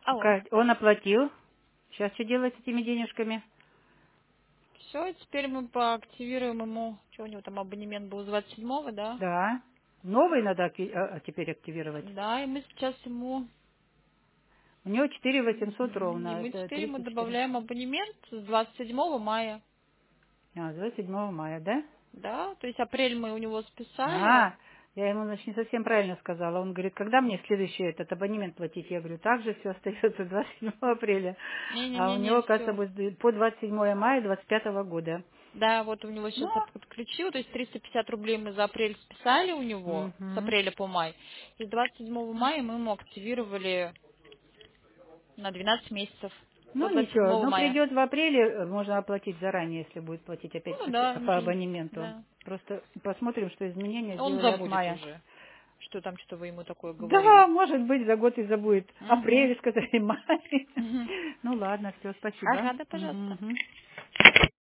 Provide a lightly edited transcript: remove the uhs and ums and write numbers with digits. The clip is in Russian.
Алло. Он оплатил. Сейчас что делать с этими денежками? Все, теперь мы поактивируем ему. Что у него там абонемент был с 27-го, да? Да. Новый надо теперь активировать. Да, и мы сейчас ему... У него 4800 И ровно. мы Это теперь ему 34. добавляем абонемент с 27 мая. 27 мая, да? Да, то есть апрель мы у него списали. А, я ему, значит, не совсем правильно сказала. Он говорит, когда мне следующий этот абонемент платить? Я говорю, так же все остается 27 апреля. А у него, Не-не-не-не, оказывается, все. будет по 27 мая 25 года. Да, вот у него Ну, сейчас подключил, то есть 350 рублей мы за апрель списали у него, с мгм. апреля по май. И с 27 мая мы ему активировали на 12 месяцев. До Ну, ничего. 27 Ну, мая. придет в апреле, можно оплатить заранее, если будет платить опять Ну да, по ничего. абонементу. Да. Просто посмотрим, что изменения Он сделали от забудет мая. уже, что там что вы ему такое Да, говорили. может быть, за год и забудет. Угу. Апрель, сказали, май. Угу. Ну, ладно, все, спасибо. Ага, да, пожалуйста. Мгм, мгм.